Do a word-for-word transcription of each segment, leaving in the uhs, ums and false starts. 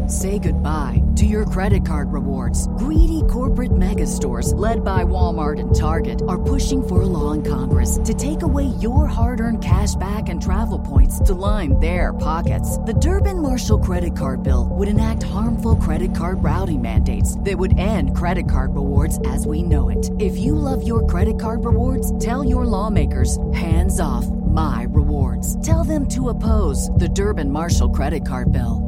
Say goodbye to your credit card rewards. Greedy corporate mega stores, led by Walmart and Target, are pushing for a law in Congress to take away your hard-earned cash back and travel points to line their pockets. The Durbin-Marshall credit card bill would enact harmful credit card routing mandates that would end credit card rewards as we know it. If you love your credit card rewards, tell your lawmakers, hands off my rewards. Tell them to oppose the Durbin-Marshall credit card bill.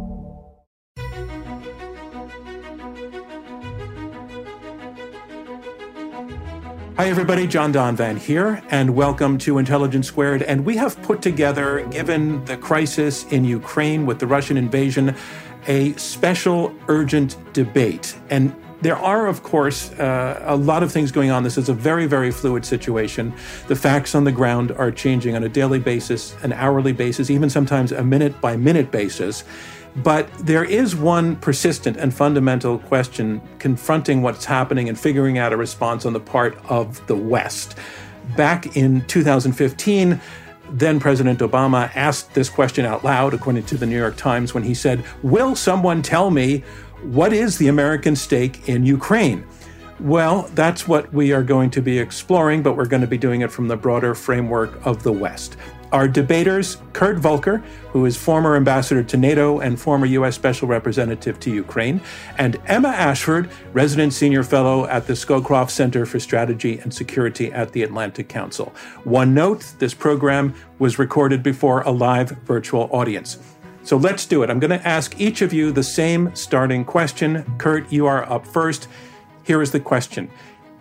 Hi, everybody. John Donvan here, and welcome to Intelligence Squared. And we have put together, given the crisis in Ukraine with the Russian invasion, a special urgent debate. And there are, of course, uh, a lot of things going on. This is a very, very fluid situation. The facts on the ground are changing on a daily basis, an hourly basis, even sometimes a minute-by-minute basis. But there is one persistent and fundamental question confronting what's happening and figuring out a response on the part of the West. Back in two thousand fifteen, then President Obama asked this question out loud, according to the New York Times, when he said, "Will someone tell me what is the American stake in Ukraine?" Well, that's what we are going to be exploring, but we're going to be doing it from the broader framework of the West. Our debaters, Kurt Volker, who is former ambassador to NATO and former U S Special Representative to Ukraine, and Emma Ashford, resident senior fellow at the Scowcroft Center for Strategy and Security at the Atlantic Council. One note, this program was recorded before a live virtual audience. So let's do it. I'm going to ask each of you the same starting question. Kurt, you are up first. Here is the question.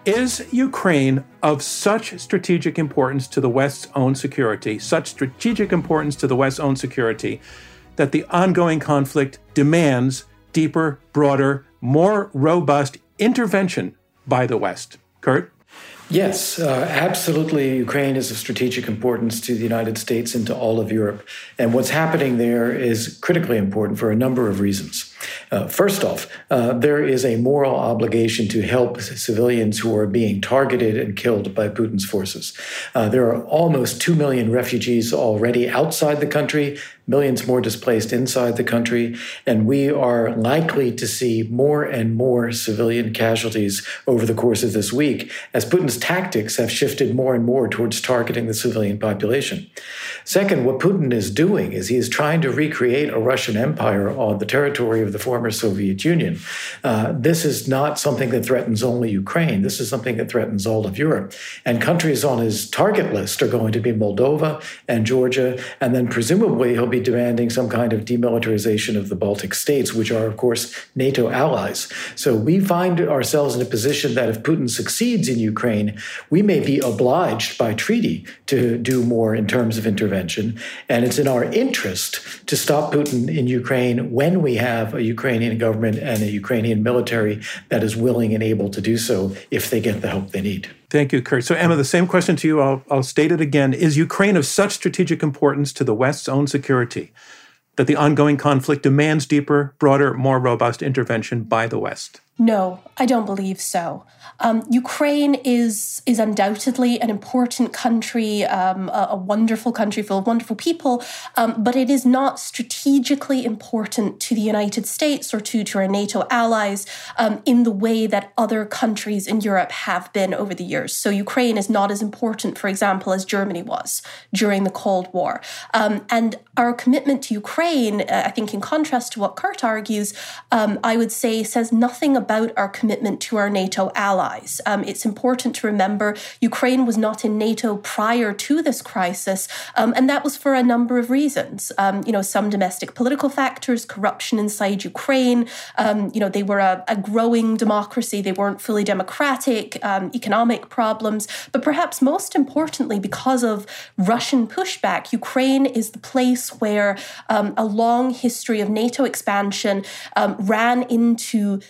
Is Ukraine of such strategic importance to the West's own security, such strategic importance to the West's own security, that the ongoing conflict demands deeper, broader, more robust intervention by the West? Kurt? Yes, uh, absolutely. Ukraine is of strategic importance to the United States and to all of Europe. And what's happening there is critically important for a number of reasons. Uh, first off, uh, there is a moral obligation to help civilians who are being targeted and killed by Putin's forces. Uh, there are almost two million refugees already outside the country, millions more displaced inside the country, and we are likely to see more and more civilian casualties over the course of this week as Putin's tactics have shifted more and more towards targeting the civilian population. Second, what Putin is doing is he is trying to recreate a Russian empire on the territory of the former Soviet Union. Uh, this is not something that threatens only Ukraine. This is something that threatens all of Europe. And countries on his target list are going to be Moldova and Georgia, and then presumably he'll be demanding some kind of demilitarization of the Baltic states, which are, of course, NATO allies. So we find ourselves in a position that if Putin succeeds in Ukraine, we may be obliged by treaty to do more in terms of intervention. And it's in our interest to stop Putin in Ukraine when we have a Ukrainian government and a Ukrainian military that is willing and able to do so if they get the help they need. Thank you, Kurt. So, Emma, the same question to you. I'll, I'll state it again. Is Ukraine of such strategic importance to the West's own security that the ongoing conflict demands deeper, broader, more robust intervention by the West? No, I don't believe so. Um, Ukraine is is undoubtedly an important country, um, a, a wonderful country full of wonderful people, um, but it is not strategically important to the United States or to, to our NATO allies um, in the way that other countries in Europe have been over the years. So Ukraine is not as important, for example, as Germany was during the Cold War. Um, and our commitment to Ukraine, uh, I think in contrast to what Kurt argues, um, I would say says nothing about about our commitment to our NATO allies. Um, it's important to remember Ukraine was not in NATO prior to this crisis, um, and that was for a number of reasons. Um, you know, some domestic political factors, corruption inside Ukraine. Um, you know, they were a, a growing democracy. They weren't fully democratic, um, economic problems. But perhaps most importantly, because of Russian pushback, Ukraine is the place where um, a long history of NATO expansion um, ran into Russian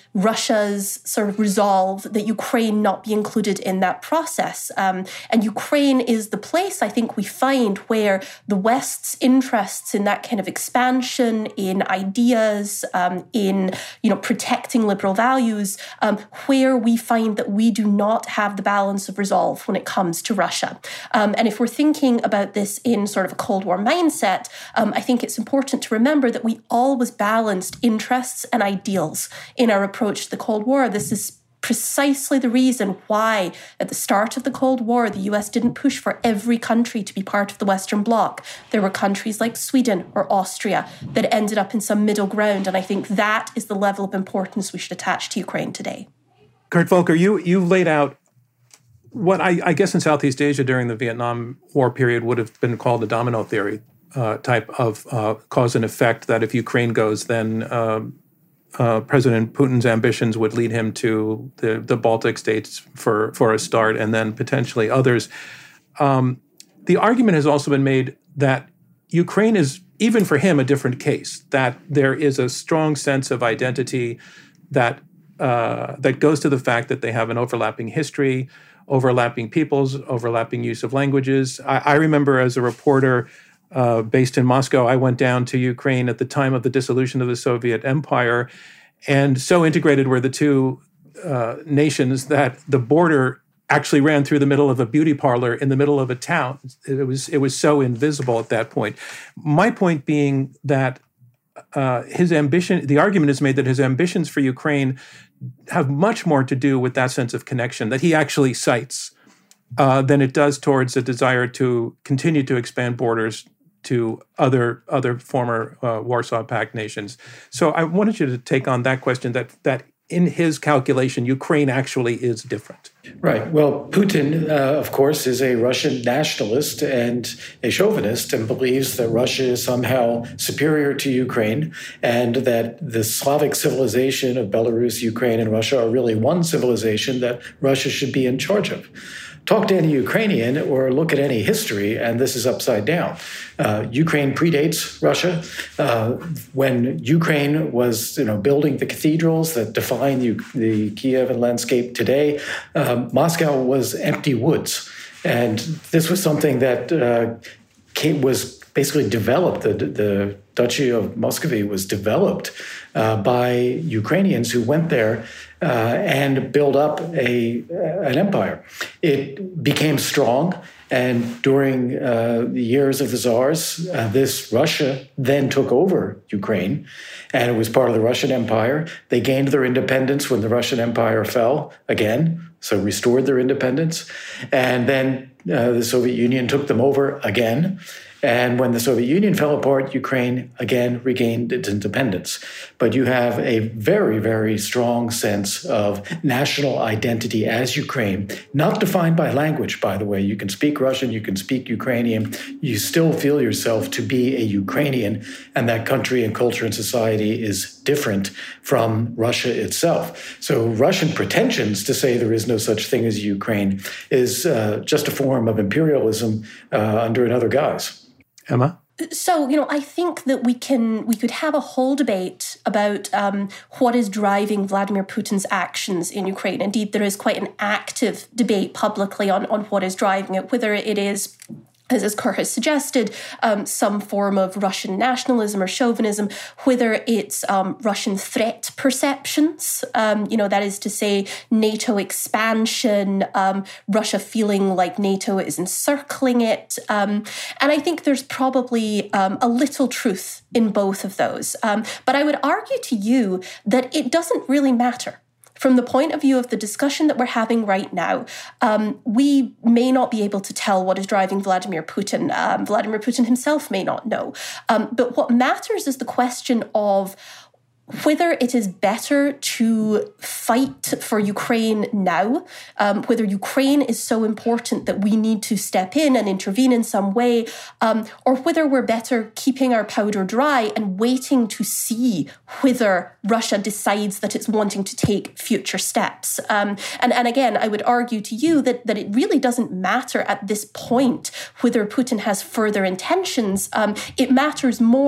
Russia's sort of resolve that Ukraine not be included in that process. Um, and Ukraine is the place, I think, we find where the West's interests in that kind of expansion, in ideas, um, in you know protecting liberal values, um, where we find that we do not have the balance of resolve when it comes to Russia. Um, and if we're thinking about this in sort of a Cold War mindset, um, I think it's important to remember that we always balanced interests and ideals in our approach to the Cold War. This is precisely the reason why at the start of the Cold War, the U S didn't push for every country to be part of the Western Bloc. There were countries like Sweden or Austria that ended up in some middle ground. And I think that is the level of importance we should attach to Ukraine today. Kurt Volker, you, you laid out what I, I guess in Southeast Asia during the Vietnam War period would have been called the domino theory uh, type of uh, cause and effect, that if Ukraine goes, then uh, uh, President Putin's ambitions would lead him to the, the Baltic states for, for a start, and then potentially others. Um, the argument has also been made that Ukraine is, even for him, a different case, that there is a strong sense of identity that uh, that goes to the fact that they have an overlapping history, overlapping peoples, overlapping use of languages. I, I remember as a reporter uh, based in Moscow, I went down to Ukraine at the time of the dissolution of the Soviet Empire, and so integrated were the two uh, nations that the border actually ran through the middle of a beauty parlor in the middle of a town. It was it was so invisible at that point. My point being that uh, his ambition, the argument is made that his ambitions for Ukraine have much more to do with that sense of connection that he actually cites uh, than it does towards a desire to continue to expand borders to other other former uh, Warsaw Pact nations. So I wanted you to take on that question, that that in his calculation, Ukraine actually is different. Right. Well, Putin, uh, of course, is a Russian nationalist and a chauvinist, and believes that Russia is somehow superior to Ukraine, and that the Slavic civilization of Belarus, Ukraine, and Russia are really one civilization that Russia should be in charge of. Talk to any Ukrainian or look at any history, and this is upside down. Uh, Ukraine predates Russia. Uh, when Ukraine was, you know, building the cathedrals that define the, the Kievan landscape today, uh, Moscow was empty woods, and this was something that uh, came, was basically developed. The, the Duchy of Muscovy was developed uh, by Ukrainians who went there uh, and built up a an empire. It became strong, and during uh, the years of the Tsars, uh, this Russia then took over Ukraine, and it was part of the Russian Empire. They gained their independence when the Russian Empire fell again, so restored their independence, and then uh, the Soviet Union took them over again. And when the Soviet Union fell apart, Ukraine again regained its independence. But you have a very, very strong sense of national identity as Ukraine, not defined by language, by the way. You can speak Russian, you can speak Ukrainian. You still feel yourself to be a Ukrainian, and that country and culture and society is different from Russia itself. So Russian pretensions to say there is no such thing as Ukraine is uh, just a form of imperialism uh, under another guise. Emma? So, you know, I think that we can we could have a whole debate about um, what is driving Vladimir Putin's actions in Ukraine. Indeed, there is quite an active debate publicly on, on what is driving it, whether it is, as, as Kurt has suggested, um, some form of Russian nationalism or chauvinism, whether it's um, Russian threat perceptions, um, you know, that is to say NATO expansion, um, Russia feeling like NATO is encircling it. Um, and I think there's probably um, a little truth in both of those. Um, but I would argue to you that it doesn't really matter. From the point of view of the discussion that we're having right now, um, we may not be able to tell what is driving Vladimir Putin. Um, Vladimir Putin himself may not know. Um, but what matters is the question of whether it is better to fight for Ukraine now, um, whether Ukraine is so important that we need to step in and intervene in some way, um, or whether we're better keeping our powder dry and waiting to see whether Russia decides that it's wanting to take future steps. Um, and, and again, I would argue to you that, that it really doesn't matter at this point whether Putin has further intentions. Um, it matters more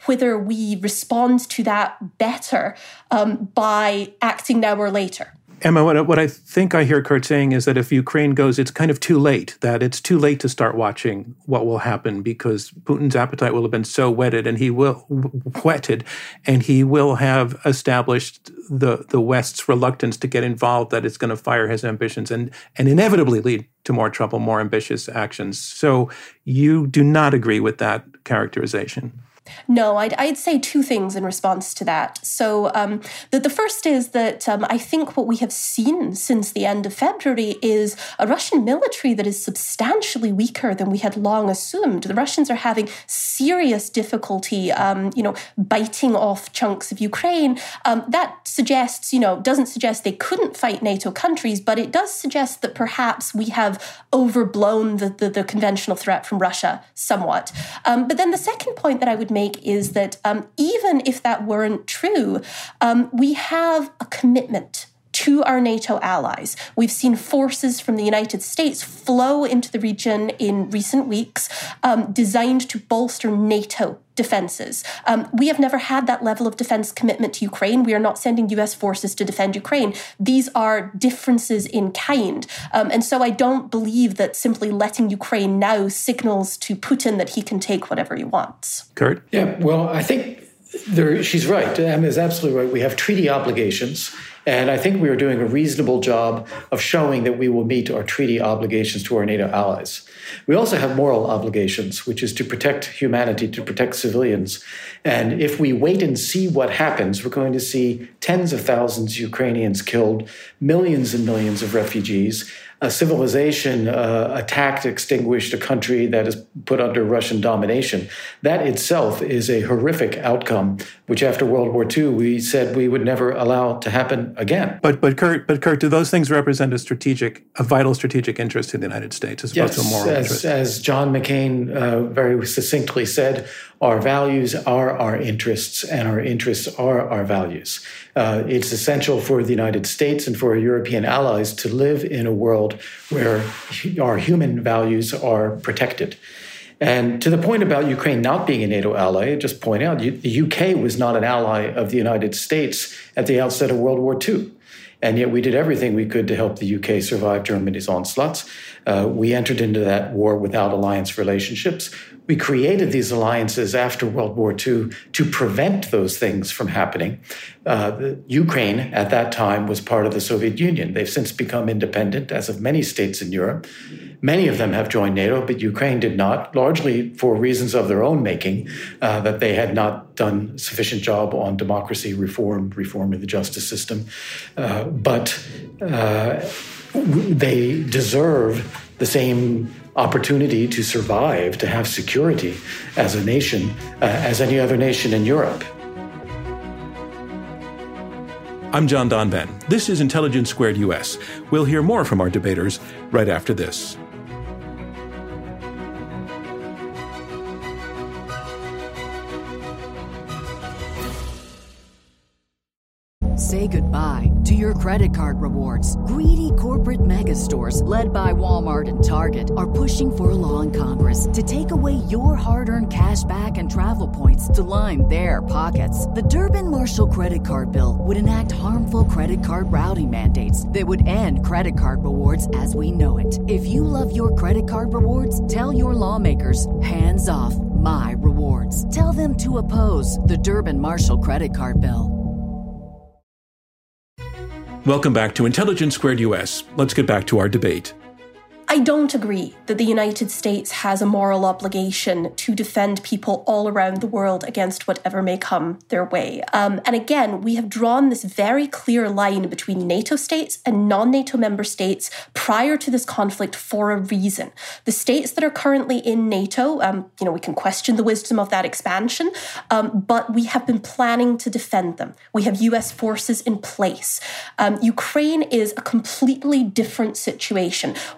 whether we respond to that better um, by acting now or later. Emma, what, what I think I hear Kurt saying is that if Ukraine goes, it's kind of too late, that it's too late to start watching what will happen because Putin's appetite will have been so whetted and he will whetted, and he will have established the, the West's reluctance to get involved, that it's going to fire his ambitions and, and inevitably lead to more trouble, more ambitious actions. So you do not agree with that characterization? No, I'd, I'd say two things in response to that. So um, the, the first is that um, I think what we have seen since the end of February is a Russian military that is substantially weaker than we had long assumed. The Russians are having serious difficulty, um, you know, biting off chunks of Ukraine. Um, that suggests, you know, doesn't suggest they couldn't fight NATO countries, but it does suggest that perhaps we have overblown the, the, the conventional threat from Russia somewhat. Um, but then the second point that I would make is that um, even if that weren't true, um, we have a commitment to our NATO allies. We've seen forces from the United States flow into the region in recent weeks, um, designed to bolster NATO defenses. Um, we have never had that level of defense commitment to Ukraine. We are not sending U S forces to defend Ukraine. These are differences in kind. Um, and so I don't believe that simply letting Ukraine now signals to Putin that he can take whatever he wants. Kurt? Yeah, well, I think there, she's right. Emma is absolutely right. We have treaty obligations. And I think we are doing a reasonable job of showing that we will meet our treaty obligations to our NATO allies. We also have moral obligations, which is to protect humanity, to protect civilians. And if we wait and see what happens, we're going to see tens of thousands of Ukrainians killed, millions and millions of refugees, a civilization uh, attacked, extinguished, a country that is put under Russian domination. That itself is a horrific outcome, which after World War Two, we said we would never allow to happen again. But but Kurt, but Kurt, do those things represent a strategic, a vital strategic interest to the United States as opposed yes, to a moral as, interest? As John McCain uh, very succinctly said, our values are our interests, and our interests are our values. Uh, it's essential for the United States and for our European allies to live in a world where our human values are protected. And to the point about Ukraine not being a NATO ally, I just point out, the U K was not an ally of the United States at the outset of World War Two. And yet we did everything we could to help the U K survive Germany's onslaughts. Uh, we entered into that war without alliance relationships. We created these alliances after World War Two to prevent those things from happening. Uh, the, Ukraine, at that time, was part of the Soviet Union. They've since become independent, as have many states in Europe. Many of them have joined NATO, but Ukraine did not, largely for reasons of their own making, uh, that they had not done a sufficient job on democracy reform, reforming the justice system. Uh, but uh, they deserve the same opportunity to survive, to have security as a nation, uh, as any other nation in Europe. I'm John Donvan. This is Intelligence Squared U S. We'll hear more from our debaters right after this. Say goodbye to your credit card rewards. Greedy corporate mega stores, led by Walmart and Target, are pushing for a law in Congress to take away your hard-earned cash back and travel points to line their pockets. The Durbin-Marshall credit card bill would enact harmful credit card routing mandates that would end credit card rewards as we know it. If you love your credit card rewards, tell your lawmakers, hands off my rewards. Tell them to oppose the Durbin-Marshall credit card bill. Welcome back to Intelligence Squared U S. Let's get back to our debate. I don't agree that the United States has a moral obligation to defend people all around the world against whatever may come their way. Um, and again, we have drawn this very clear line between NATO states and non-NATO member states prior to this conflict for a reason. The states that are currently in NATO, um, you know, we can question the wisdom of that expansion, um, but we have been planning to defend them. We have U S forces in place. Um, Ukraine is a completely different situation, one in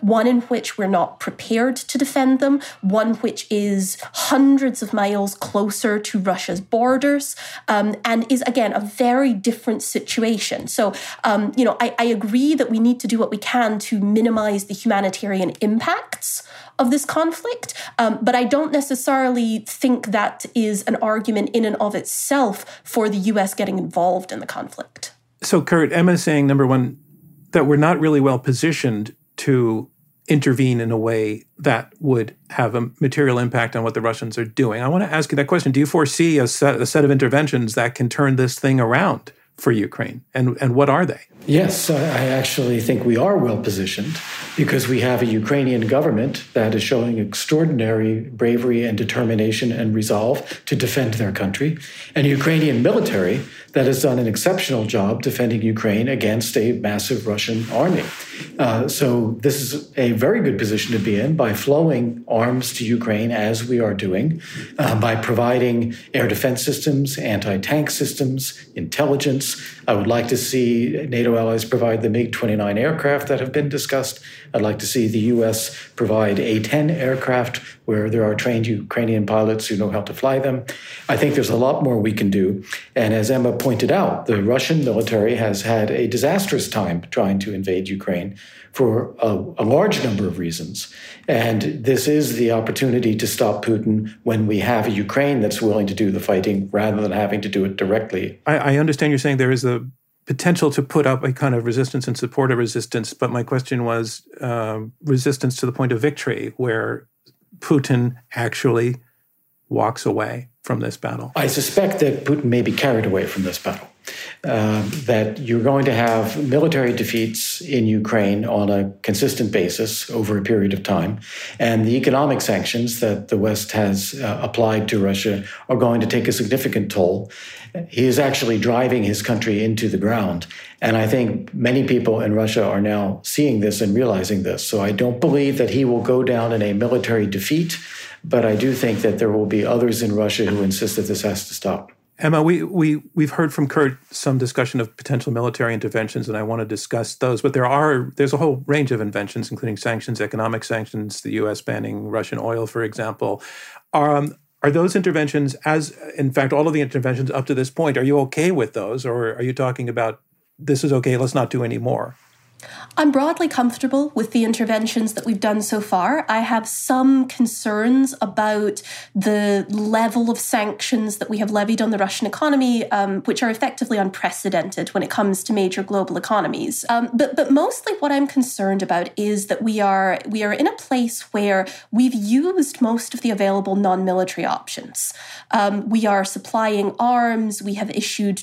which we're not prepared to defend them, one which is hundreds of miles closer to Russia's borders, um, and is, again, a very different situation. So, um, you know, I, I agree that we need to do what we can to minimize the humanitarian impacts of this conflict, um, but I don't necessarily think that is an argument in and of itself for the U S getting involved in the conflict. So, Kurt, Emma's saying, number one, that we're not really well positioned to intervene in a way that would have a material impact on what the Russians are doing. I want to ask you that question. Do you foresee a set, a set of interventions that can turn this thing around for Ukraine? And, and what are they? Yes, I actually think we are well positioned because we have a Ukrainian government that is showing extraordinary bravery and determination and resolve to defend their country, and a Ukrainian military that has done an exceptional job defending Ukraine against a massive Russian army. Uh, so this is a very good position to be in by flowing arms to Ukraine as we are doing, uh, by providing air defense systems, anti-tank systems, intelligence. I would like to see NATO allies provide the MiG twenty-nine aircraft that have been discussed. I'd like to see the U S provide A ten aircraft where there are trained Ukrainian pilots who know how to fly them. I think there's a lot more we can do. And as Emma pointed out, the Russian military has had a disastrous time trying to invade Ukraine for a, a large number of reasons. And this is the opportunity to stop Putin when we have a Ukraine that's willing to do the fighting rather than having to do it directly. I, I understand you're saying there is a potential to put up a kind of resistance and support of resistance, but my question was uh, resistance to the point of victory, where Putin actually walks away from this battle. I suspect that Putin may be carried away from this battle. Um, that you're going to have military defeats in Ukraine on a consistent basis over a period of time. And the economic sanctions that the West has uh, applied to Russia are going to take a significant toll. He is actually driving his country into the ground. And I think many people in Russia are now seeing this and realizing this. So I don't believe that he will go down in a military defeat, but I do think that there will be others in Russia who insist that this has to stop. Emma, we, we, we've heard from Kurt some discussion of potential military interventions, and I want to discuss those. But there are there's a whole range of inventions, including sanctions, economic sanctions, the U S banning Russian oil, for example. Um, are those interventions, as in fact all of the interventions up to this point, are you okay with those? Or are you talking about this is okay, let's not do any more? I'm broadly comfortable with the interventions that we've done so far. I have some concerns about the level of sanctions that we have levied on the Russian economy, um, which are effectively unprecedented when it comes to major global economies. Um, but but mostly what I'm concerned about is that we are we are in a place where we've used most of the available non-military options. Um, we are supplying arms. We have issued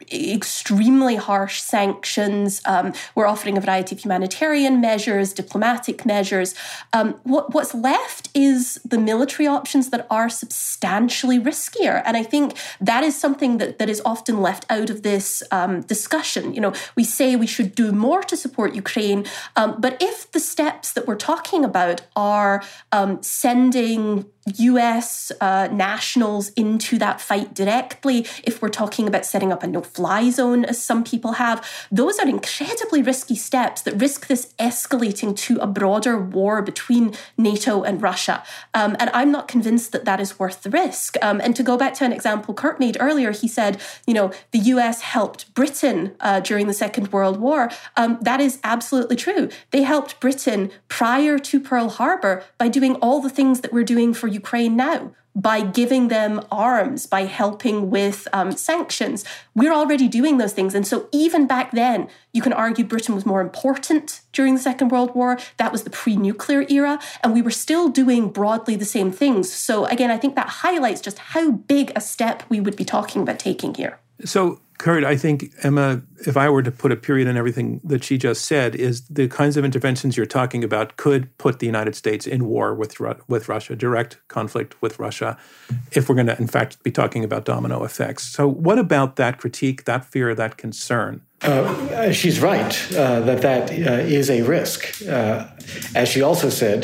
extremely harsh sanctions. Um, we're offering a variety of humanitarian measures, diplomatic measures. Um, what, what's left is the military options that are substantially riskier. And I think that is something that, that is often left out of this um, discussion. You know, we say we should do more to support Ukraine, um, but if the steps that we're talking about are um, sending U S uh, nationals into that fight directly, if we're talking about setting up a no-fly zone, as some people have, those are incredibly risky steps that risk this escalating to a broader war between NATO and Russia. Um, and I'm not convinced that that is worth the risk. Um, and to go back to an example Kurt made earlier, he said, you know, the U S helped Britain uh, during the Second World War. Um, that is absolutely true. They helped Britain prior to Pearl Harbor by doing all the things that we're doing for Ukraine now, by giving them arms, by helping with um, sanctions. We're already doing those things. And so even back then, you can argue Britain was more important during the Second World War. That was the pre-nuclear era. And we were still doing broadly the same things. So again, I think that highlights just how big a step we would be talking about taking here. So, Kurt, I think, Emma, if I were to put a period in everything that she just said, is the kinds of interventions you're talking about could put the United States in war with with Russia, direct conflict with Russia, if we're going to, in fact, be talking about domino effects. So what about that critique, that fear, that concern? Uh, she's right uh, that that uh, is a risk. Uh, as she also said,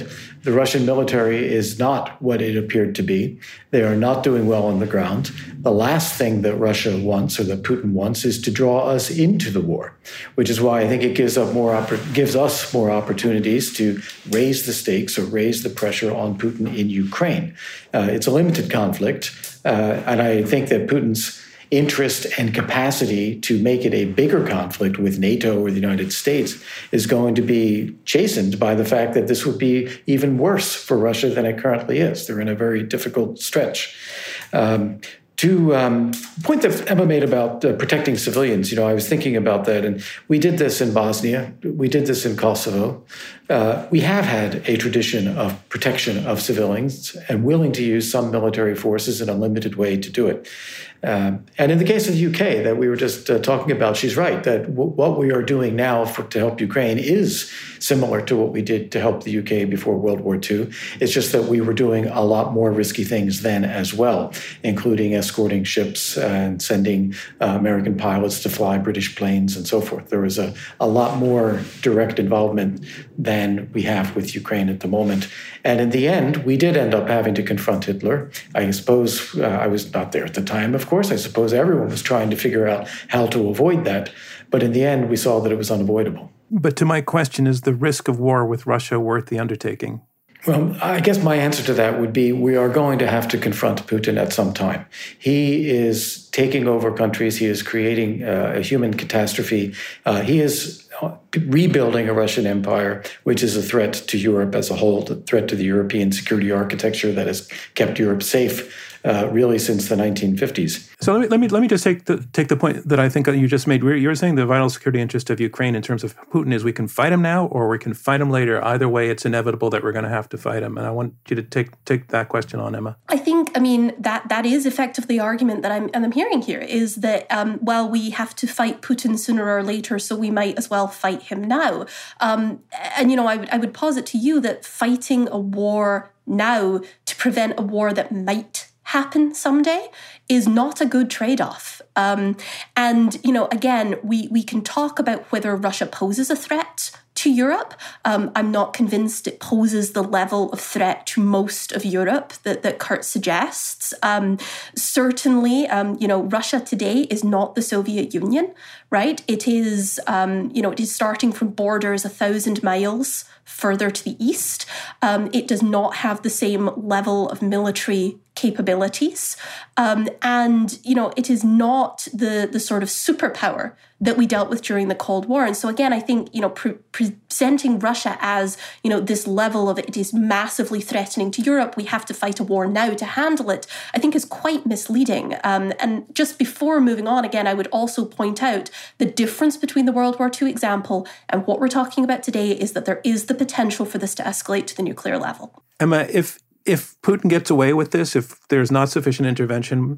The Russian military is not what it appeared to be. They are not doing well on the ground. The last thing that Russia wants, or that Putin wants, is to draw us into the war, which is why I think it gives up more oppor- gives us more opportunities to raise the stakes or raise the pressure on Putin in Ukraine. Uh, it's a limited conflict, uh, and I think that Putin's interest and capacity to make it a bigger conflict with NATO or the United States is going to be chastened by the fact that this would be even worse for Russia than it currently is. They're in a very difficult stretch. Um, To um, point that Emma made about uh, protecting civilians, you know, I was thinking about that, and we did this in Bosnia, we did this in Kosovo. Uh, we have had a tradition of protection of civilians and willing to use some military forces in a limited way to do it. Um, and in the case of the U K that we were just uh, talking about, she's right, that w- what we are doing now for, to help Ukraine is similar to what we did to help the U K before World War Two. It's just that we were doing a lot more risky things then as well, including escorting ships and sending uh, American pilots to fly British planes and so forth. There was a, a lot more direct involvement than we have with Ukraine at the moment. And in the end, we did end up having to confront Hitler. I suppose uh, I was not there at the time, of course. I suppose everyone was trying to figure out how to avoid that. But in the end, we saw that it was unavoidable. But to my question, is the risk of war with Russia worth the undertaking? Well, I guess my answer to that would be we are going to have to confront Putin at some time. He is taking over countries. He is creating uh, a human catastrophe. Uh, he is rebuilding a Russian empire, which is a threat to Europe as a whole, a threat to the European security architecture that has kept Europe safe uh, really since the nineteen fifties. So let me let me let me just take the take the point that I think you just made. You're saying the vital security interest of Ukraine in terms of Putin is we can fight him now or we can fight him later. Either way, it's inevitable that we're going to have to fight him. And I want you to take take that question on, Emma. I think, I mean, that that is effectively the argument that I'm and I'm hearing here is that um, well, we have to fight Putin sooner or later, so we might as well fight him now. Um, and you know, I would I would posit to you that fighting a war now to prevent a war that might happen someday is not a good trade-off. Um, and, you know, again, we, we can talk about whether Russia poses a threat to Europe. Um, I'm not convinced it poses the level of threat to most of Europe that, that Kurt suggests. Um, certainly, um, you know, Russia today is not the Soviet Union, right? It is, um, you know, it is starting from borders a thousand miles further to the east. Um, it does not have the same level of military capabilities. Um, and, you know, it is not the, the sort of superpower that we dealt with during the Cold War. And so again, I think, you know, pre- presenting Russia as, you know, this level of it is massively threatening to Europe, we have to fight a war now to handle it, I think is quite misleading. Um, and just before moving on, again, I would also point out the difference between the World War Two example and what we're talking about today is that there is the potential for this to escalate to the nuclear level. Emma, if if Putin gets away with this, if there's not sufficient intervention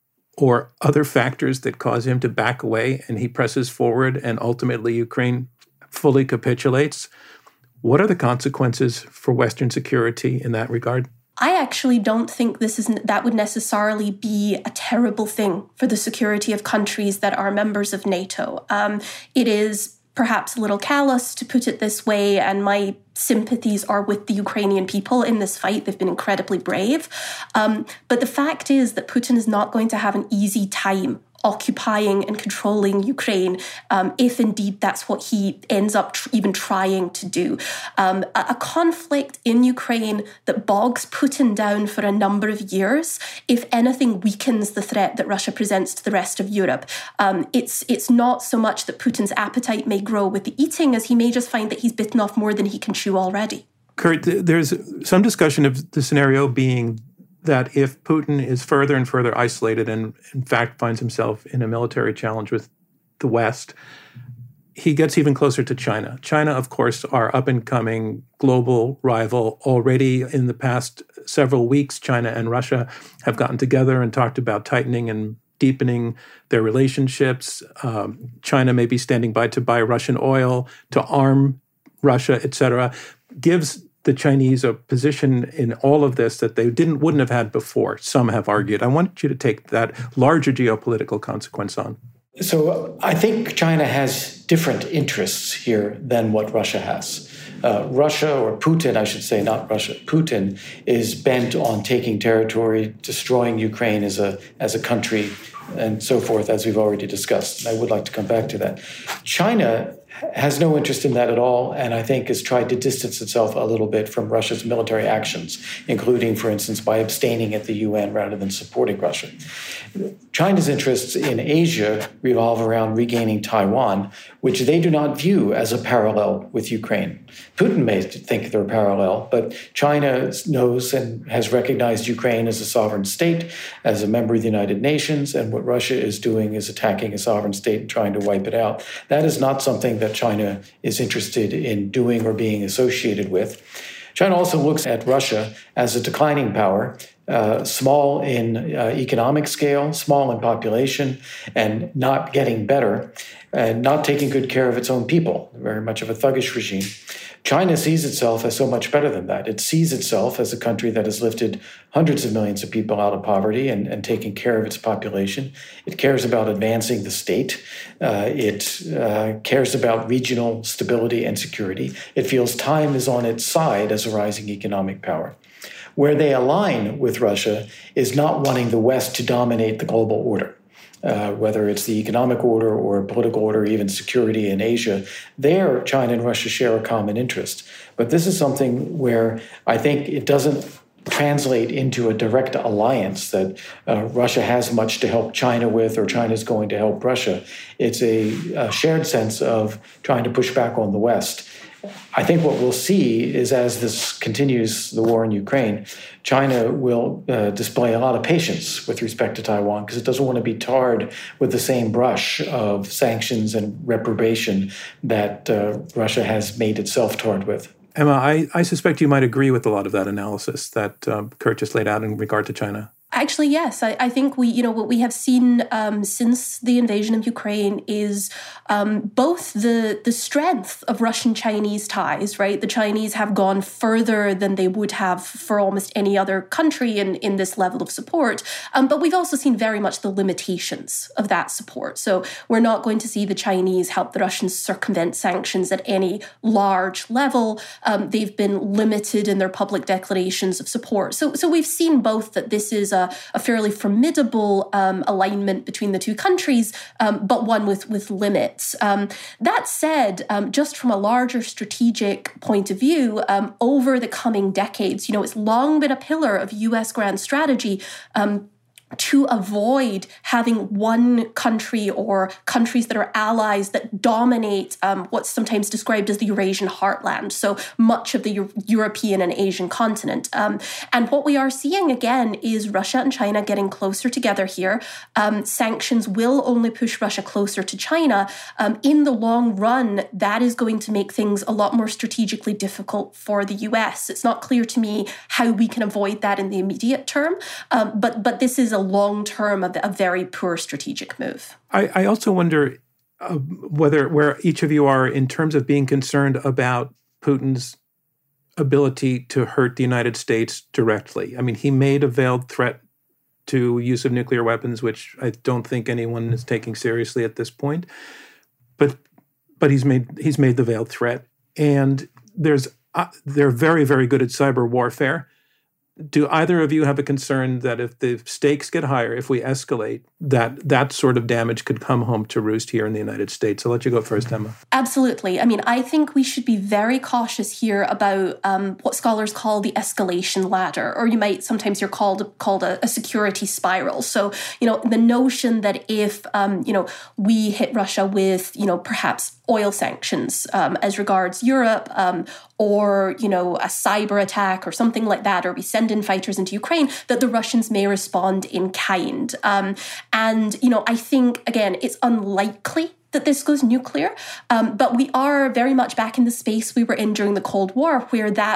or other factors that cause him to back away and he presses forward and ultimately Ukraine fully capitulates, what are the consequences for Western security in that regard? I actually don't think this is that would necessarily be a terrible thing for the security of countries that are members of NATO. Um, it is perhaps a little callous to put it this way, and my sympathies are with the Ukrainian people in this fight. They've been incredibly brave. Um, but the fact is that Putin is not going to have an easy time occupying and controlling Ukraine, um, if indeed that's what he ends up tr- even trying to do. Um, a, a conflict in Ukraine that bogs Putin down for a number of years, if anything, weakens the threat that Russia presents to the rest of Europe. Um, it's it's not so much that Putin's appetite may grow with the eating as he may just find that he's bitten off more than he can chew already. Kurt, there's some discussion of the scenario being that if Putin is further and further isolated and, in fact, finds himself in a military challenge with the West, he gets even closer to China. China, of course, our up-and-coming global rival. Already in the past several weeks, China and Russia have gotten together and talked about tightening and deepening their relationships. Um, China may be standing by to buy Russian oil, to arm Russia, et cetera, gives the Chinese a position in all of this that they didn't wouldn't have had before, some have argued. I want you to take that larger geopolitical consequence on. So I think China has different interests here than what Russia has. Uh, Russia, or Putin, I should say, not Russia, Putin is bent on taking territory, destroying Ukraine as a as a country, and so forth, as we've already discussed. I would like to come back to that. China has no interest in that at all, and I think has tried to distance itself a little bit from Russia's military actions, including, for instance, by abstaining at the U N rather than supporting Russia. China's interests in Asia revolve around regaining Taiwan, which they do not view as a parallel with Ukraine. Putin may think they're parallel, but China knows and has recognized Ukraine as a sovereign state, as a member of the United Nations, and what Russia is doing is attacking a sovereign state and trying to wipe it out. That is not something that China is interested in doing or being associated with. China also looks at Russia as a declining power, uh, small in uh, economic scale, small in population, and not getting better, and not taking good care of its own people, very much of a thuggish regime. China sees itself as so much better than that. It sees itself as a country that has lifted hundreds of millions of people out of poverty and, and taking care of its population. It cares about advancing the state. Uh, it uh, cares about regional stability and security. It feels time is on its side as a rising economic power. Where they align with Russia is not wanting the West to dominate the global order. Uh, whether it's the economic order or political order, even security in Asia, there China and Russia share a common interest. But this is something where I think it doesn't translate into a direct alliance that uh, Russia has much to help China with or China is going to help Russia. It's a, a shared sense of trying to push back on the West. I think what we'll see is as this continues, the war in Ukraine, China will uh, display a lot of patience with respect to Taiwan because it doesn't want to be tarred with the same brush of sanctions and reprobation that uh, Russia has made itself tarred with. Emma, I, I suspect you might agree with a lot of that analysis that um, Kurt just laid out in regard to China. Actually, yes. I, I think we, you know, what we have seen um, since the invasion of Ukraine is um, both the the strength of Russian-Chinese ties, right? The Chinese have gone further than they would have for almost any other country in, in this level of support. Um, but we've also seen very much the limitations of that support. So we're not going to see the Chinese help the Russians circumvent sanctions at any large level. Um, they've been limited in their public declarations of support. So, so we've seen both that this is a a fairly formidable um, alignment between the two countries, um, but one with, with limits. Um, that said, um, just from a larger strategic point of view, um, over the coming decades, you know, it's long been a pillar of U S grand strategy um, to avoid having one country or countries that are allies that dominate um, what's sometimes described as the Eurasian heartland, so much of the Euro- European and Asian continent. Um, and what we are seeing again is Russia and China getting closer together here. Um, sanctions will only push Russia closer to China. Um, in the long run, that is going to make things a lot more strategically difficult for the U S. It's not clear to me how we can avoid that in the immediate term, um, but, but this is a long-term, a, a very poor strategic move. I, I also wonder uh, whether where each of you are in terms of being concerned about Putin's ability to hurt the United States directly. I mean, he made a veiled threat to use of nuclear weapons, which I don't think anyone is taking seriously at this point. But but he's made he's made the veiled threat, and there's uh, they're very very good at cyber warfare. Do either of you have a concern that if the stakes get higher, if we escalate, that that sort of damage could come home to roost here in the United States? I'll let you go first, Emma. Absolutely. I mean, I think we should be very cautious here about um, what scholars call the escalation ladder, or you might sometimes hear called called a, a security spiral. So, you know, the notion that if um, you know we hit Russia with you know perhaps oil sanctions um, as regards Europe, um, or you know a cyber attack or something like that, or we send in fighters into Ukraine, that the Russians may respond in kind. Um, and you know, I think again, it's unlikely that this goes nuclear, um, but we are very much back in the space we were in during the Cold War, where that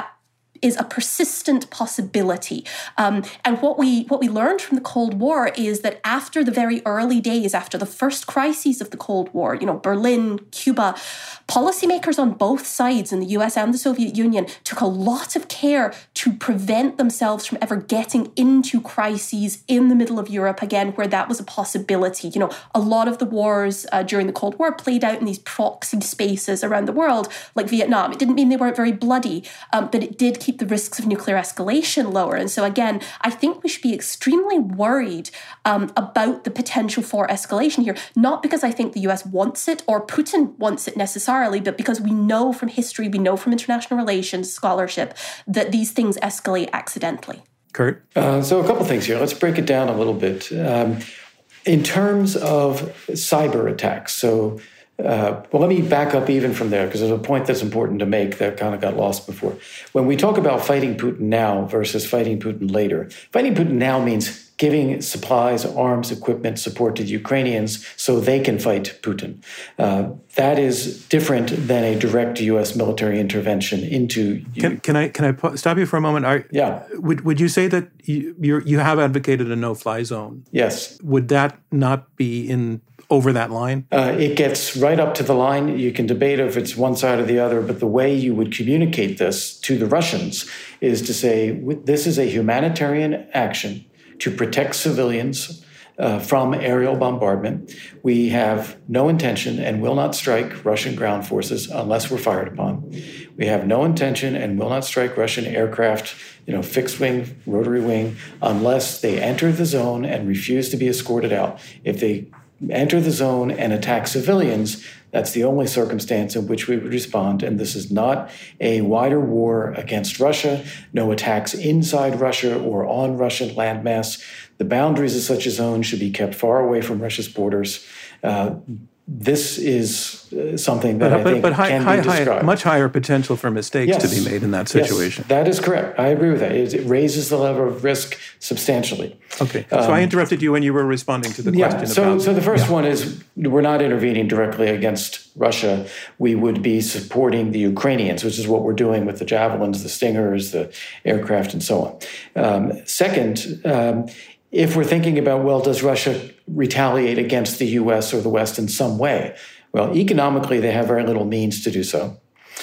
is a persistent possibility. Um, and what we what we learned from the Cold War is that after the very early days, after the first crises of the Cold War, you know, Berlin, Cuba, policymakers on both sides, in the U S and the Soviet Union, took a lot of care to prevent themselves from ever getting into crises in the middle of Europe again, where that was a possibility. You know, a lot of the wars uh, during the Cold War played out in these proxy spaces around the world, like Vietnam. It didn't mean they weren't very bloody, um, but it did keep the risks of nuclear escalation lower. And so again, I think we should be extremely worried um, about the potential for escalation here, not because I think the U S wants it or Putin wants it necessarily, but because we know from history, we know from international relations scholarship that these things escalate accidentally. Kurt? Uh, so a couple things here. Let's break it down a little bit. Um, in terms of cyber attacks, so Uh, well, let me back up even from there, because there's a point that's important to make that kind of got lost before. When we talk about fighting Putin now versus fighting Putin later, fighting Putin now means giving supplies, arms, equipment, support to the Ukrainians so they can fight Putin. Uh, that is different than a direct U S military intervention into. Can, can I can I stop you for a moment? Are, yeah. Would would you say that you you're, you have advocated a no-fly zone? Yes. Would that not be in over that line? Uh, it gets right up to the line. You can debate if it's one side or the other, but the way you would communicate this to the Russians is to say, this is a humanitarian action to protect civilians uh, from aerial bombardment. We have no intention and will not strike Russian ground forces unless we're fired upon. We have no intention and will not strike Russian aircraft, you know, fixed wing, rotary wing, unless they enter the zone and refuse to be escorted out. If they enter the zone and attack civilians, that's the only circumstance in which we would respond. And this is not a wider war against Russia, no attacks inside Russia or on Russian landmass. The boundaries of such a zone should be kept far away from Russia's borders. Uh, This is something that but, I but, think but high, can high, be described. High, much higher potential for mistakes yes. to be made in that situation. Yes, that is correct. I agree with that. It raises the level of risk substantially. Okay. So um, I interrupted you when you were responding to the yeah, question so, about... So the first yeah. one is we're not intervening directly against Russia. We would be supporting the Ukrainians, which is what we're doing with the Javelins, the Stingers, the aircraft, and so on. Um, second, um, if we're thinking about, well, does Russia retaliate against the U S or the West in some way? Well, economically, they have very little means to do so.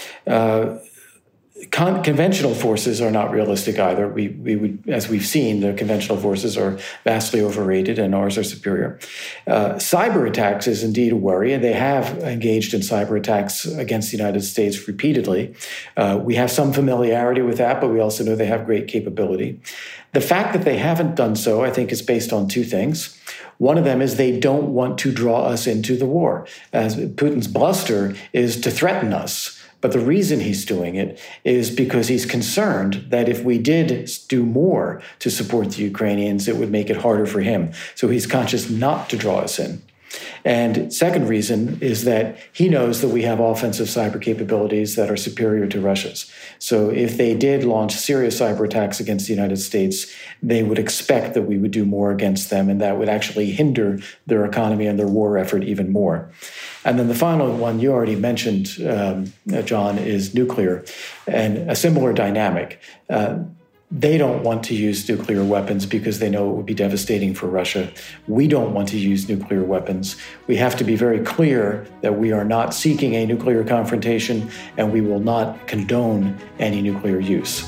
Uh, con- conventional forces are not realistic either. We, we would, as we've seen, the conventional forces are vastly overrated and ours are superior. Uh, cyber attacks is indeed a worry, and they have engaged in cyber attacks against the United States repeatedly. Uh, we have some familiarity with that, but we also know they have great capability. The fact that they haven't done so, I think, is based on two things. One of them is they don't want to draw us into the war. As Putin's bluster is to threaten us. But the reason he's doing it is because he's concerned that if we did do more to support the Ukrainians, it would make it harder for him. So he's conscious not to draw us in. And second reason is that he knows that we have offensive cyber capabilities that are superior to Russia's. So if they did launch serious cyber attacks against the United States, they would expect that we would do more against them, and that would actually hinder their economy and their war effort even more. And then the final one you already mentioned, um, John, is nuclear, and a similar dynamic. Uh, They don't want to use nuclear weapons because they know it would be devastating for Russia. We don't want to use nuclear weapons. We have to be very clear that we are not seeking a nuclear confrontation, and we will not condone any nuclear use.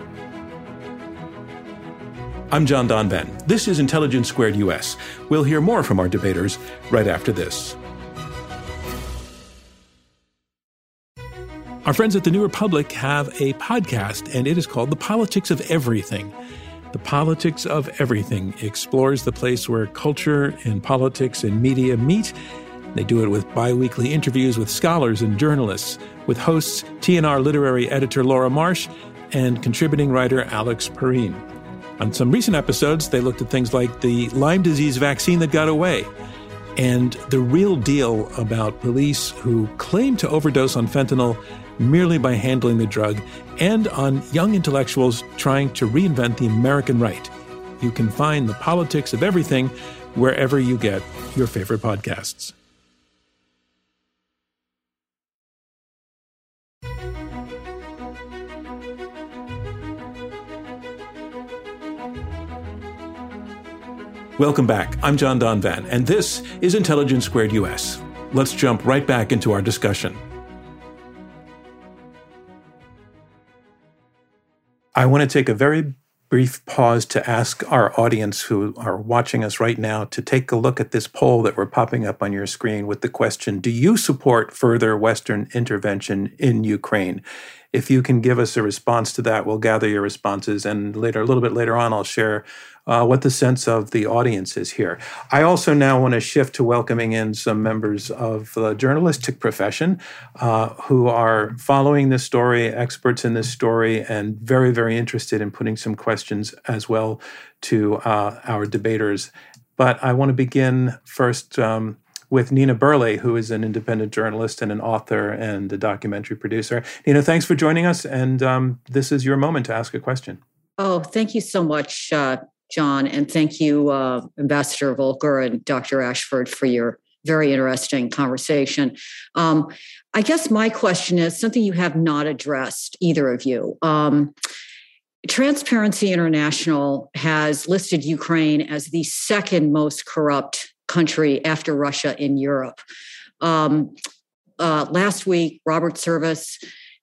I'm John Donvan. This is Intelligence Squared U S. We'll hear more from our debaters right after this. Our friends at The New Republic have a podcast, and it is called The Politics of Everything. The Politics of Everything explores the place where culture and politics and media meet. They do it with bi-weekly interviews with scholars and journalists, with hosts T N R literary editor Laura Marsh and contributing writer Alex Perrine. On some recent episodes, they looked at things like the Lyme disease vaccine that got away, and the real deal about police who claim to overdose on fentanyl merely by handling the drug, and on young intellectuals trying to reinvent the American right. You can find The Politics of Everything wherever you get your favorite podcasts. Welcome back. I'm John Donvan, and this is Intelligence Squared U S. Let's jump right back into our discussion. I want to take a very brief pause to ask our audience who are watching us right now to take a look at this poll that we're popping up on your screen with the question, do you support further Western intervention in Ukraine? If you can give us a response to that, we'll gather your responses, and later, a little bit later on, I'll share uh, what the sense of the audience is here. I also now want to shift to welcoming in some members of the journalistic profession uh, who are following this story, experts in this story, and very, very interested in putting some questions as well to uh, our debaters. But I want to begin first um, with Nina Burleigh, who is an independent journalist and an author and a documentary producer. Nina, thanks for joining us, and um, this is your moment to ask a question. Oh, thank you so much, uh, John, and thank you, uh, Ambassador Volker and Doctor Ashford, for your very interesting conversation. Um, I guess my question is something you have not addressed, either of you. Um, Transparency International has listed Ukraine as the second most corrupt country after Russia in Europe. Um, uh, last week, Robert Service,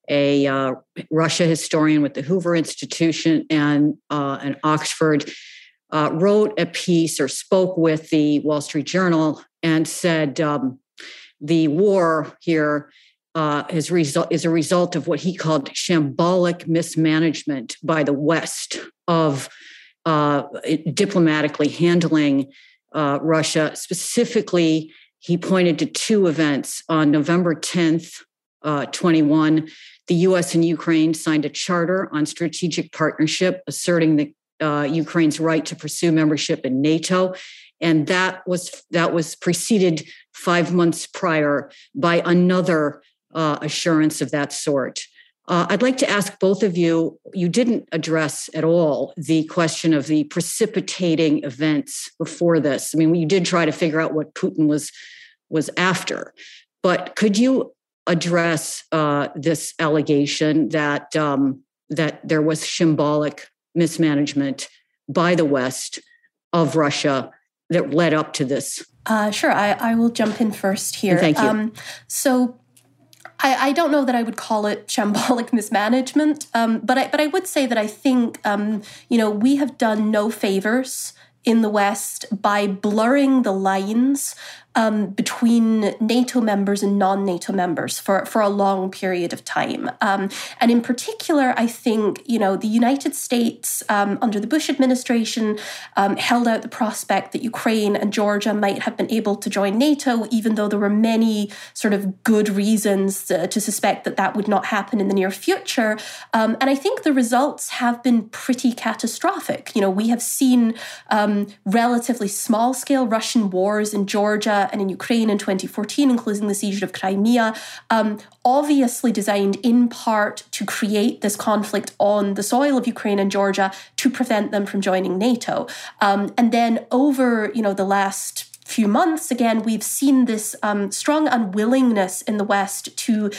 a uh, Russia historian with the Hoover Institution and uh, and Oxford, uh, wrote a piece or spoke with the Wall Street Journal and said um, the war here uh, is, result, is a result of what he called shambolic mismanagement by the West of uh, diplomatically handling Uh, Russia. Specifically, he pointed to two events. On November tenth, uh, twenty-one, the U S and Ukraine signed a charter on strategic partnership, asserting the, uh, Ukraine's right to pursue membership in NATO. And that was that was preceded five months prior by another uh, assurance of that sort. Uh, I'd like to ask both of you, you didn't address at all the question of the precipitating events before this. I mean, you did try to figure out what Putin was, was after, but could you address uh, this allegation that, um, that there was shambolic mismanagement by the West of Russia that led up to this? Uh, sure, I, I will jump in first here. And thank you. Um, so I, I don't know that I would call it shambolic mismanagement, um, but I but I would say that I think um, you know we have done no favors in the West by blurring the lines um, between NATO members and non-NATO members for, for a long period of time. Um, and in particular, I think, you know, the United States um, under the Bush administration um, held out the prospect that Ukraine and Georgia might have been able to join NATO, even though there were many sort of good reasons to, to suspect that that would not happen in the near future. Um, and I think the results have been pretty catastrophic. You know, we have seen um, relatively small-scale Russian wars in Georgia and in Ukraine in twenty fourteen, including the siege of Crimea, um, obviously designed in part to create this conflict on the soil of Ukraine and Georgia to prevent them from joining NATO. Um, and then over, you know, the last few months, again, we've seen this um, strong unwillingness in the West to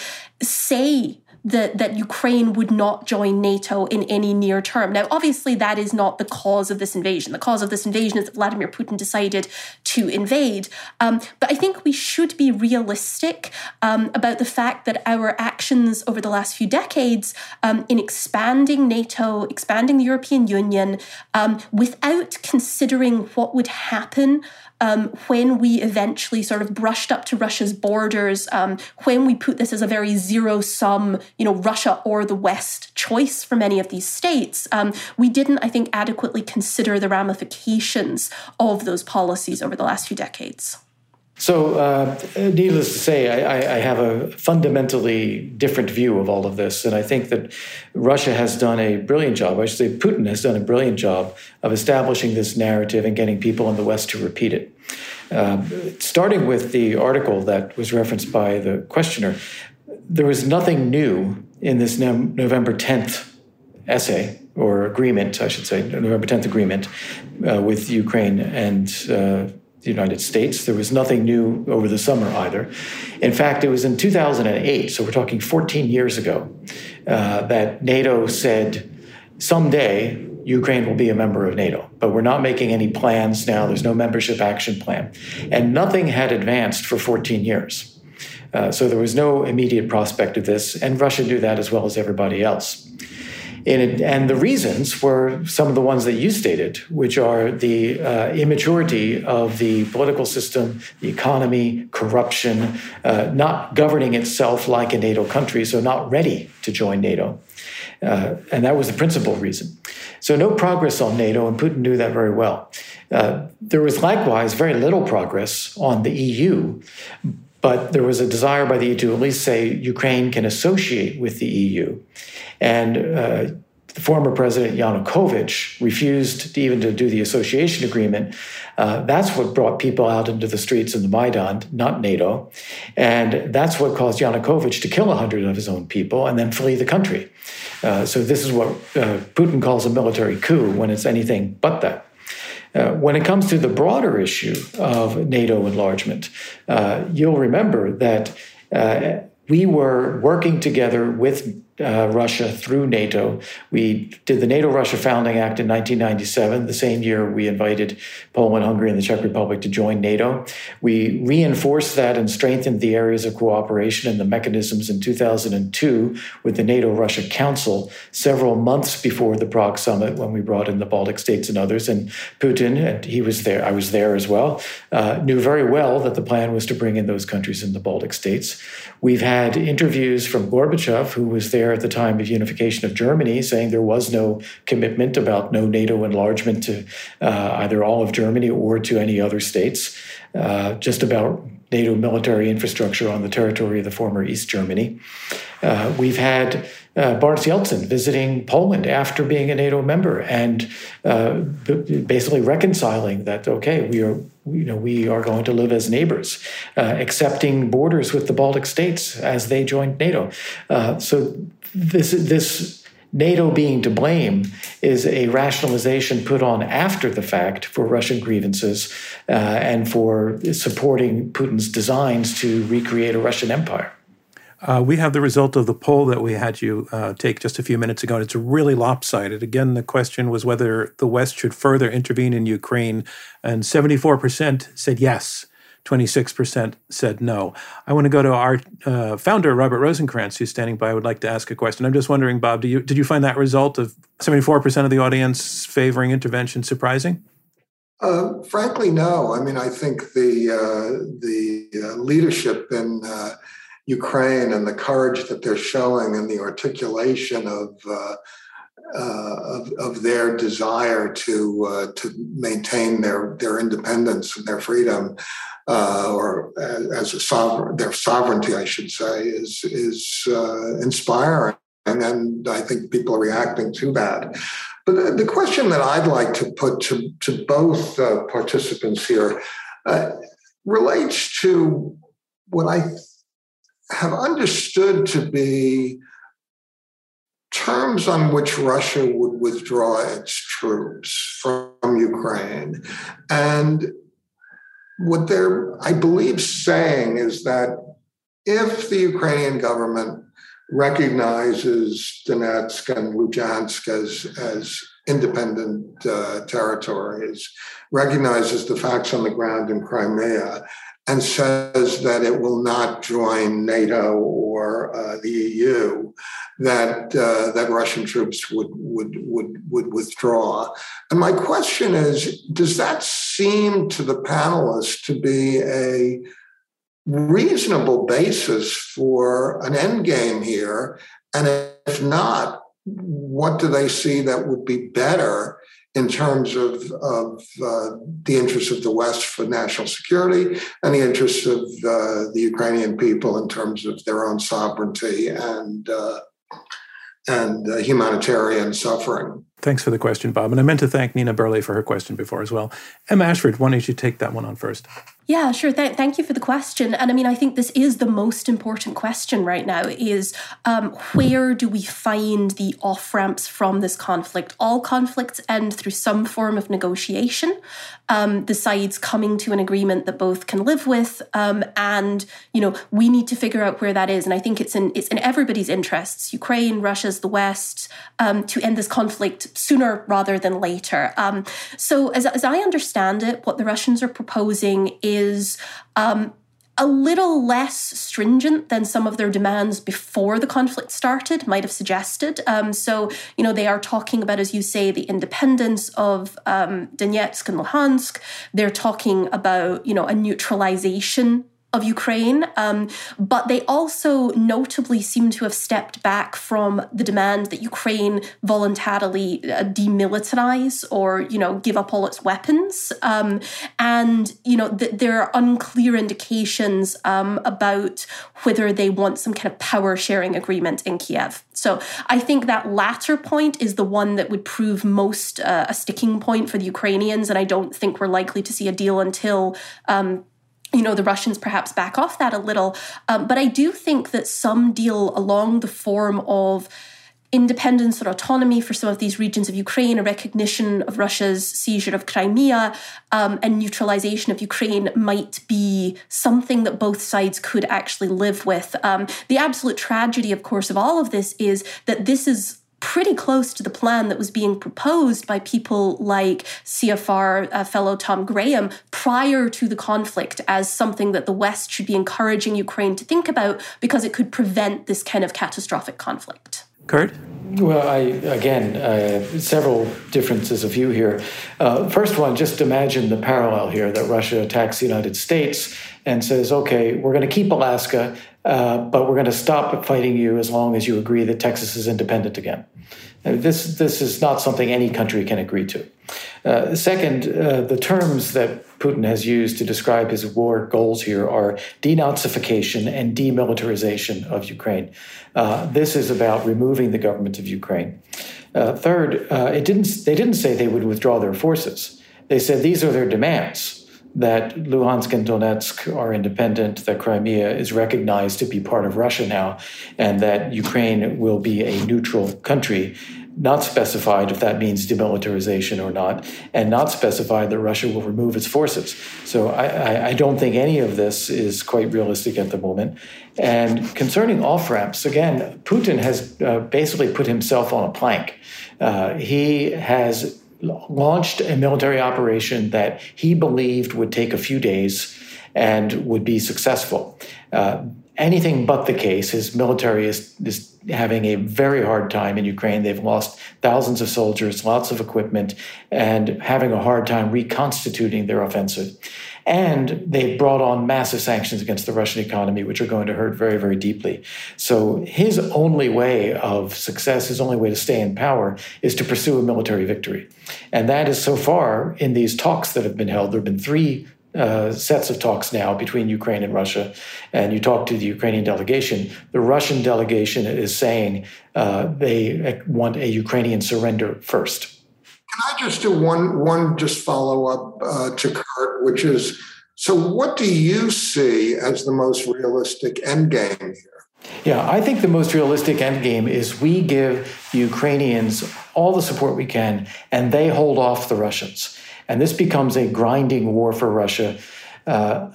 say that, that Ukraine would not join NATO in any near term. Now, obviously, that is not the cause of this invasion. The cause of this invasion is that Vladimir Putin decided to invade. Um, but I think we should be realistic um, about the fact that our actions over the last few decades um, in expanding NATO, expanding the European Union, um, without considering what would happen Um, when we eventually sort of brushed up to Russia's borders, um, when we put this as a very zero-sum, you know, Russia or the West choice for many of these states, um, we didn't, I think, adequately consider the ramifications of those policies over the last few decades. So, uh, needless to say, I, I have a fundamentally different view of all of this. And I think that Russia has done a brilliant job, I should say Putin has done a brilliant job of establishing this narrative and getting people in the West to repeat it. Uh, starting with the article that was referenced by the questioner, there was nothing new in this November tenth essay, or agreement, I should say, November tenth agreement uh, with Ukraine and uh, the United States. There was nothing new over the summer either. In fact, it was in two thousand eight, so we're talking fourteen years ago, uh, that NATO said, someday Ukraine will be a member of NATO, but we're not making any plans now. There's no membership action plan. And nothing had advanced for fourteen years. Uh, so there was no immediate prospect of this, and Russia knew that as well as everybody else. And, and the reasons were some of the ones that you stated, which are the uh, immaturity of the political system, the economy, corruption, uh, not governing itself like a NATO country, so not ready to join NATO. Uh, and that was the principal reason. So no progress on NATO, and Putin knew that very well. Uh, there was likewise very little progress on the E U, but there was a desire by the E U to at least say Ukraine can associate with the E U. And uh, the former president Yanukovych refused to even to do the association agreement. Uh, that's what brought people out into the streets in the Maidan, not NATO. And that's what caused Yanukovych to kill one hundred of his own people and then flee the country. Uh, so this is what uh, Putin calls a military coup when it's anything but that. Uh, when it comes to the broader issue of NATO enlargement, uh, you'll remember that uh, we were working together with uh, Russia through NATO. We did the NATO-Russia Founding Act in nineteen ninety-seven, the same year we invited Poland, Hungary, and the Czech Republic to join NATO. We reinforced that and strengthened the areas of cooperation and the mechanisms in two thousand two with the NATO-Russia Council, several months before the Prague summit when we brought in the Baltic states and others. And Putin, and he was there, I was there as well, uh, knew very well that the plan was to bring in those countries in the Baltic states. We've had interviews from Gorbachev, who was there at the time of unification of Germany, saying there was no commitment about no NATO enlargement to uh, either all of Germany or to any other states, uh, just about NATO military infrastructure on the territory of the former East Germany. Uh, we've had uh, Boris Yeltsin visiting Poland after being a NATO member and uh, b- basically reconciling that, okay, we are, you know, we are going to live as neighbors, uh, accepting borders with the Baltic states as they joined NATO. Uh, so this this NATO being to blame is a rationalization put on after the fact for Russian grievances uh, and for supporting Putin's designs to recreate a Russian empire. Uh, we have the result of the poll that we had you uh, take just a few minutes ago, and it's really lopsided. Again, the question was whether the West should further intervene in Ukraine, and seventy-four percent said yes, twenty-six percent said no. I want to go to our uh, founder, Robert Rosenkranz, who's standing by. I would like to ask a question. I'm just wondering, Bob, do you, did you find that result of seventy-four percent of the audience favoring intervention surprising? Uh, frankly, no. I mean, I think the uh, the uh, leadership in uh, Ukraine and the courage that they're showing and the articulation of uh, uh, of, of their desire to uh, to maintain their their independence and their freedom, uh, or as a sovereign, their sovereignty, I should say, is is uh, inspiring, and I think people are reacting to that. But the question that I'd like to put to to both uh, participants here uh, relates to what I have understood to be terms on which Russia would withdraw its troops from Ukraine. And what they're, I believe, saying is that if the Ukrainian government recognizes Donetsk and Luhansk as, as independent uh, territories, recognizes the facts on the ground in Crimea, and says that it will not join NATO or uh, the E U, that uh, that Russian troops would would would would withdraw. And my question is, does that seem to the panelists to be a reasonable basis for an end game here? And if not, what do they see that would be better in terms of, of uh, the interests of the West for national security and the interests of uh, the Ukrainian people in terms of their own sovereignty and uh, and uh, humanitarian suffering? Thanks for the question, Bob. And I meant to thank Nina Burley for her question before as well. Emma Ashford, why don't you take that one on first? Yeah, sure. Th- thank you for the question. And I mean, I think this is the most important question right now is um, where do we find the off-ramps from this conflict? All conflicts end through some form of negotiation, um, the sides coming to an agreement that both can live with. Um, and, you know, we need to figure out where that is. And I think it's in it's in everybody's interests, Ukraine, Russia's, the West, um, to end this conflict sooner rather than later. Um, so as, as I understand it, what the Russians are proposing is is um, a little less stringent than some of their demands before the conflict started might have suggested. Um, so, you know, they are talking about, as you say, the independence of um, Donetsk and Luhansk. They're talking about, you know, a neutralization of Ukraine, um, but they also notably seem to have stepped back from the demand that Ukraine voluntarily uh, demilitarize or, you know, give up all its weapons. Um, and, you know, th- there are unclear indications um, about whether they want some kind of power sharing agreement in Kiev. So I think that latter point is the one that would prove most uh, a sticking point for the Ukrainians. And I don't think we're likely to see a deal until um, you know, the Russians perhaps back off that a little. Um, but I do think that some deal along the form of independence or autonomy for some of these regions of Ukraine, a recognition of Russia's seizure of Crimea, um, and neutralization of Ukraine might be something that both sides could actually live with. Um, the absolute tragedy, of course, of all of this is that this is pretty close to the plan that was being proposed by people like C F R uh, fellow Tom Graham prior to the conflict as something that the West should be encouraging Ukraine to think about because it could prevent this kind of catastrophic conflict. Kurt? Well, I, again, uh, several differences of view here. Uh, first one, just imagine the parallel here that Russia attacks the United States and says, okay, we're going to keep Alaska, uh, but we're going to stop fighting you as long as you agree that Texas is independent again. Uh, this, this is not something any country can agree to. Uh, second, uh, the terms that Putin has used to describe his war goals here are denazification and demilitarization of Ukraine. Uh, this is about removing the government of Ukraine. Uh, third, uh, it didn't. They didn't say they would withdraw their forces. They said these are their demands, that Luhansk and Donetsk are independent, that Crimea is recognized to be part of Russia now, and that Ukraine will be a neutral country, not specified if that means demilitarization or not, and not specified that Russia will remove its forces. So I, I, I don't think any of this is quite realistic at the moment. And concerning off-ramps, again, Putin has uh, basically put himself on a plank. Uh, he has launched a military operation that he believed would take a few days and would be successful. Uh, anything but the case. His military is, is having a very hard time in Ukraine. They've lost thousands of soldiers, lots of equipment, and having a hard time reconstituting their offensive. And they've brought on massive sanctions against the Russian economy, which are going to hurt very, very deeply. So his only way of success, his only way to stay in power, is to pursue a military victory. And that is so far in these talks that have been held. There have been three uh, sets of talks now between Ukraine and Russia. And you talk to the Ukrainian delegation. The Russian delegation is saying uh, they want a Ukrainian surrender first. Can I just do one one just follow up uh, to Kurt, which is, so what do you see as the most realistic end game here? Yeah, I think the most realistic end game is we give the Ukrainians all the support we can, and they hold off the Russians. And this becomes a grinding war for Russia. Uh,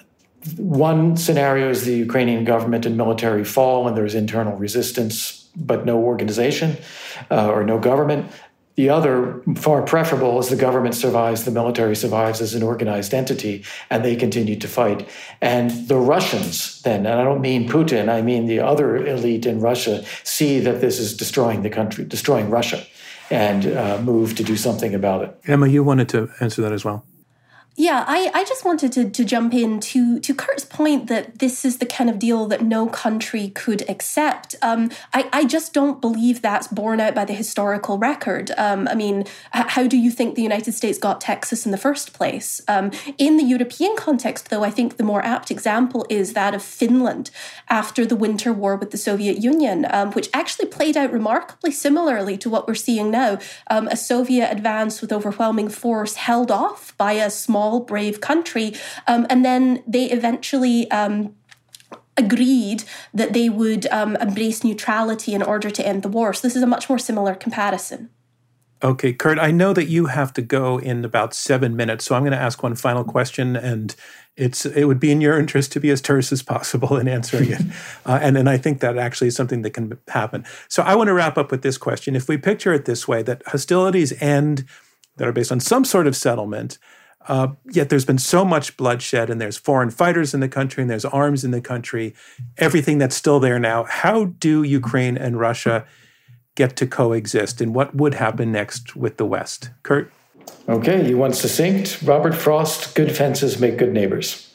one scenario is the Ukrainian government and military fall, and there's internal resistance, but no organization uh, or no government. The other, far preferable, is the government survives, the military survives as an organized entity, and they continue to fight. And the Russians then, and I don't mean Putin, I mean the other elite in Russia, see that this is destroying the country, destroying Russia, and uh, move to do something about it. Emma, you wanted to answer that as well. Yeah, I, I just wanted to, to jump in to, to Kurt's point that this is the kind of deal that no country could accept. Um, I, I just don't believe that's borne out by the historical record. Um, I mean, h- how do you think the United States got Texas in the first place? Um, in the European context, though, I think the more apt example is that of Finland after the Winter War with the Soviet Union, um, which actually played out remarkably similarly to what we're seeing now. Um, a Soviet advance with overwhelming force held off by a small small, brave country. Um, and then they eventually um, agreed that they would um, embrace neutrality in order to end the war. So this is a much more similar comparison. Okay, Kurt, I know that you have to go in about seven minutes, so I'm going to ask one final question, and it's it would be in your interest to be as terse as possible in answering it. Uh, and, and I think that actually is something that can happen. So I want to wrap up with this question. If we picture it this way, that hostilities end that are based on some sort of settlement, uh, yet there's been so much bloodshed, and there's foreign fighters in the country, and there's arms in the country, everything that's still there now, how do Ukraine and Russia get to coexist, and what would happen next with the West? Kurt? Okay, you want succinct? Robert Frost, good fences make good neighbors.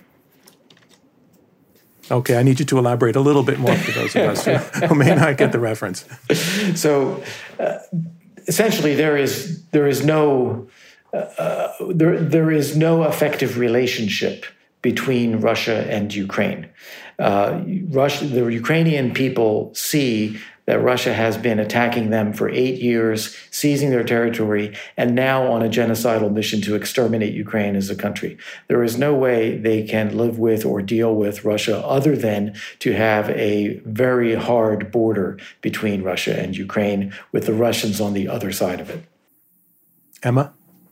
Okay, I need you to elaborate a little bit more for those of us who, who may not get the reference. So, uh, essentially, there is there is no uh, there there is no effective relationship between Russia and Ukraine. Uh, Russia, the Ukrainian people see that Russia has been attacking them for eight years, seizing their territory, and now on a genocidal mission to exterminate Ukraine as a country. There is no way they can live with or deal with Russia other than to have a very hard border between Russia and Ukraine, with the Russians on the other side of it. Emma?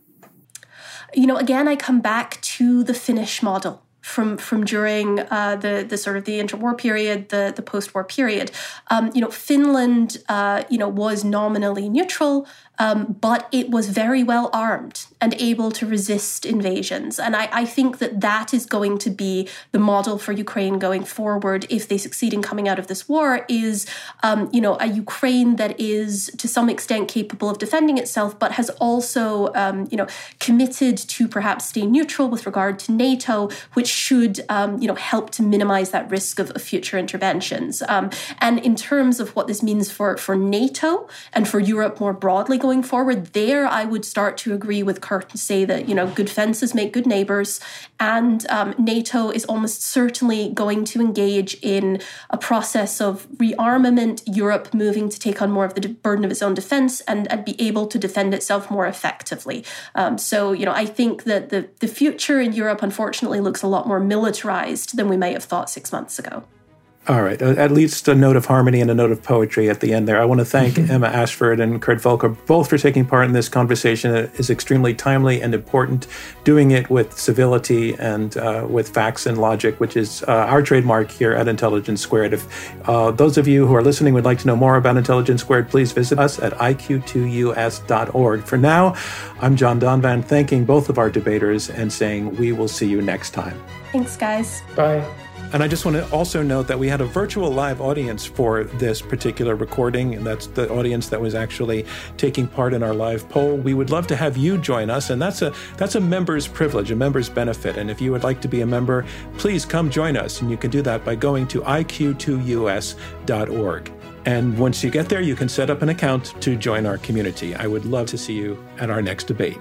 You know, again, I come back to the Finnish model. From from during uh, the the sort of the interwar period, the the post-war period, um, you know, Finland, uh, you know, was nominally neutral, um, but it was very well armed and able to resist invasions. And I, I think that that is going to be the model for Ukraine going forward if they succeed in coming out of this war. Is um, you know, a Ukraine that is to some extent capable of defending itself, but has also um, you know committed to perhaps stay neutral with regard to NATO, which should, um, you know, help to minimize that risk of, of future interventions. Um, and in terms of what this means for, for NATO and for Europe more broadly going forward, there I would start to agree with Kurt and say that, you know, good fences make good neighbors, and um, NATO is almost certainly going to engage in a process of rearmament, Europe moving to take on more of the burden of its own defense and, and be able to defend itself more effectively. Um, so, you know, I think that the, the future in Europe, unfortunately, looks a lot more militarized than we may have thought six months ago. All right. At least a note of harmony and a note of poetry at the end there. I want to thank Emma Ashford and Kurt Volker both for taking part in this conversation. It is extremely timely and important, doing it with civility and uh, with facts and logic, which is uh, our trademark here at Intelligence Squared. If uh, those of you who are listening would like to know more about Intelligence Squared, please visit us at I Q two U S dot org. For now, I'm John Donvan, thanking both of our debaters and saying we will see you next time. Thanks, guys. Bye. And I just want to also note that we had a virtual live audience for this particular recording, and that's the audience that was actually taking part in our live poll. We would love to have you join us, and that's a that's a member's privilege, a member's benefit. And if you would like to be a member, please come join us, and you can do that by going to I Q two U S dot org. And once you get there, you can set up an account to join our community. I would love to see you at our next debate.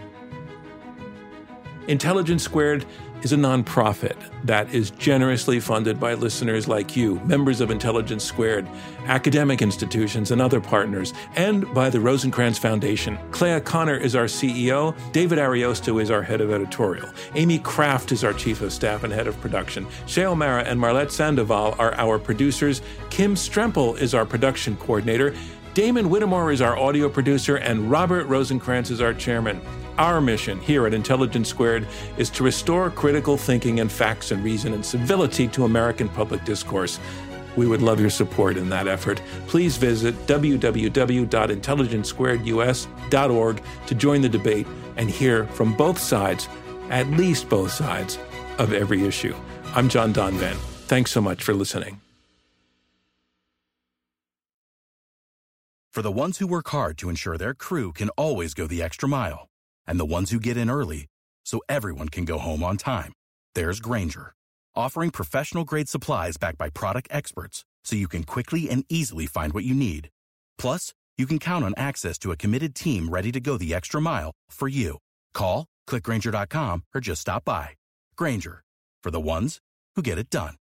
Intelligence Squared is a nonprofit that is generously funded by listeners like you, members of Intelligence Squared, academic institutions, and other partners, and by the Rosencrantz Foundation. Clea Connor is our C E O. David Ariosto is our head of editorial. Amy Kraft is our chief of staff and head of production. Shea O'Mara and Marlette Sandoval are our producers. Kim Strempel is our production coordinator. Damon Whittemore is our audio producer, and Robert Rosencrantz is our chairman. Our mission here at Intelligence Squared is to restore critical thinking and facts and reason and civility to American public discourse. We would love your support in that effort. Please visit w w w dot intelligence squared u s dot org to join the debate and hear from both sides, at least both sides, of every issue. I'm John Donvan. Thanks so much for listening. For the ones who work hard to ensure their crew can always go the extra mile, and the ones who get in early so everyone can go home on time, there's Grainger, offering professional-grade supplies backed by product experts so you can quickly and easily find what you need. Plus, you can count on access to a committed team ready to go the extra mile for you. Call, click Grainger dot com, or just stop by. Grainger, for the ones who get it done.